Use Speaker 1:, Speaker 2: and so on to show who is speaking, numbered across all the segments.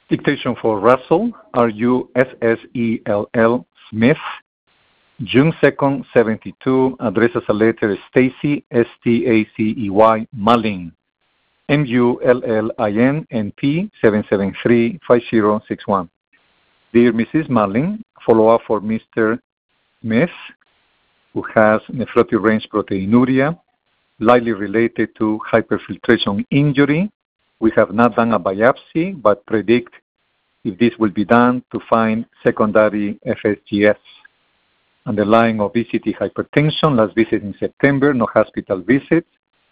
Speaker 1: Dictation for Russell, Russell Smith, June 2nd, 72, addresses a letter Stacy, Stacey, Mullin, Mullin, NP 773-5061. Dear Mrs. Mullin, follow-up for Mr. Smith, who has nephrotic range proteinuria, likely related to hyperfiltration injury. We have not done a biopsy, but predict if this will be done to find secondary FSGS. Underlying obesity, hypertension, last visit in September, no hospital visits.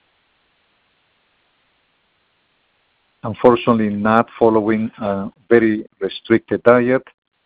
Speaker 1: Unfortunately, not following a very restricted diet.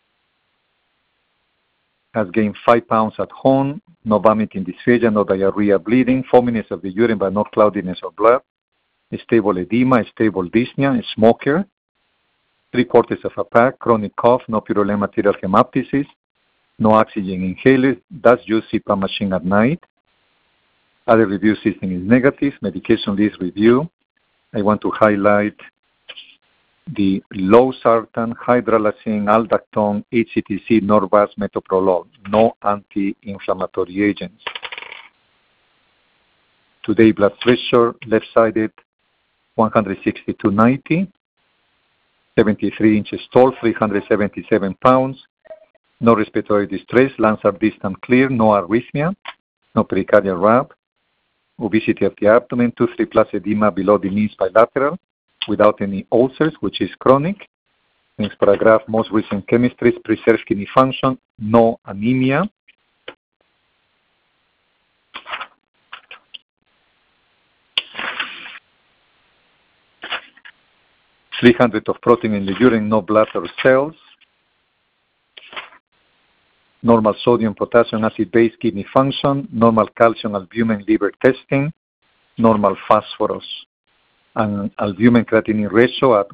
Speaker 1: Has gained 5 pounds at home, no vomiting, dysphagia, no diarrhea, bleeding, foaminess of the urine but no cloudiness of blood, stable edema, stable dyspnea, a smoker, 3/4 of a pack, chronic cough, no purulent material hemoptysis, no oxygen inhaler, does use CPAP machine at night. Other review system is negative. Medication list review. I want to highlight the losartan, hydralazine, aldactone, HCTC, Norvasc, metoprolol, no anti-inflammatory agents. Today, blood pressure, left-sided, 162/90, 73 inches tall, 377 pounds, no respiratory distress, lungs are distant clear, no arrhythmia, no pericardial rab, obesity of the abdomen, 2-3 plus edema below the knees bilateral, without any ulcers, which is chronic. Next paragraph, most recent chemistries, preserved kidney function, no anemia. .300 of protein in the urine, no blood or cells. Normal sodium, potassium, acid-base kidney function, normal calcium, albumin, liver testing, normal phosphorus, and albumin creatinine ratio at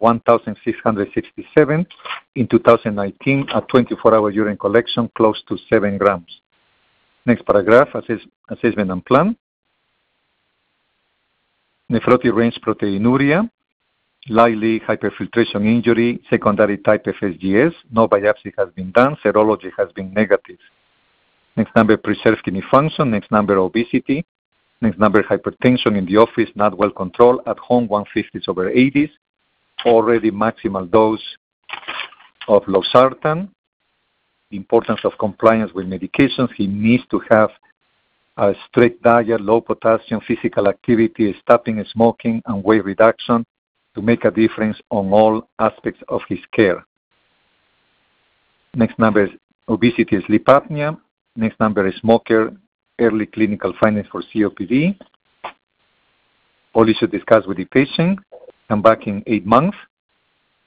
Speaker 1: 1,667 in 2019 at 24-hour urine collection close to 7 grams. Next paragraph, assessment and plan. Nephrotic range proteinuria, likely hyperfiltration injury, secondary type FSGS. No biopsy has been done. Serology has been negative. Next number, preserved kidney function. Next number, obesity. Next number, hypertension in the office, not well controlled. At home, 150/80s. Already maximal dose of losartan. The importance of compliance with medications. He needs to have a strict diet, low potassium, physical activity, stopping smoking, and weight reduction to make a difference on all aspects of his care. Next number is obesity, sleep apnea. Next number is smoker, early clinical findings for COPD. All issues discussed with the patient. Come back in 8 months.